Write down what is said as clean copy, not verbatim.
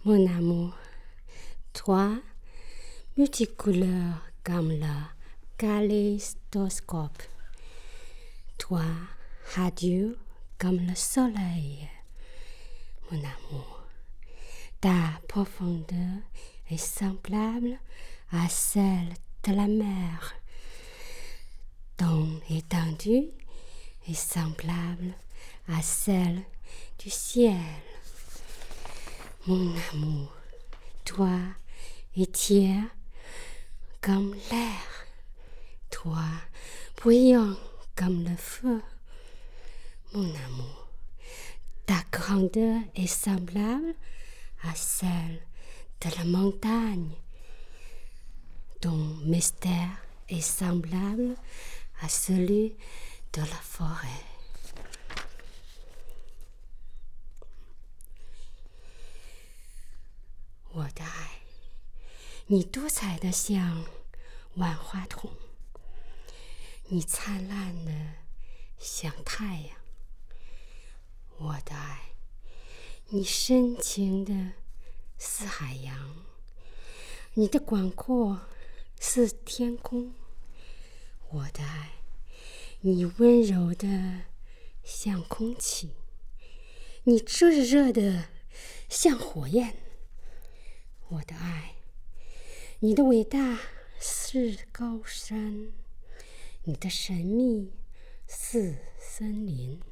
Mon amour, toi, multicouleur comme le kaléidoscope. Toi, radieux comme le soleil. Mon amour, ta profondeur est semblable à celle de la mer. Ton étendue est semblable à celle du ciel. Mon amour, toi es tiers comme l'air, toi brillant comme le feu. Mon amour, ta grandeur est semblable à celle de la montagne. Ton mystère est semblable à celui de la forêt.我的爱，你多彩的像万花筒，你灿烂的像太阳。我的爱，你深情的似海洋，你的广阔似天空。我的爱，你温柔的像空气，你炙热的像火焰。我的爱，你的伟大似高山，你的神秘似森林。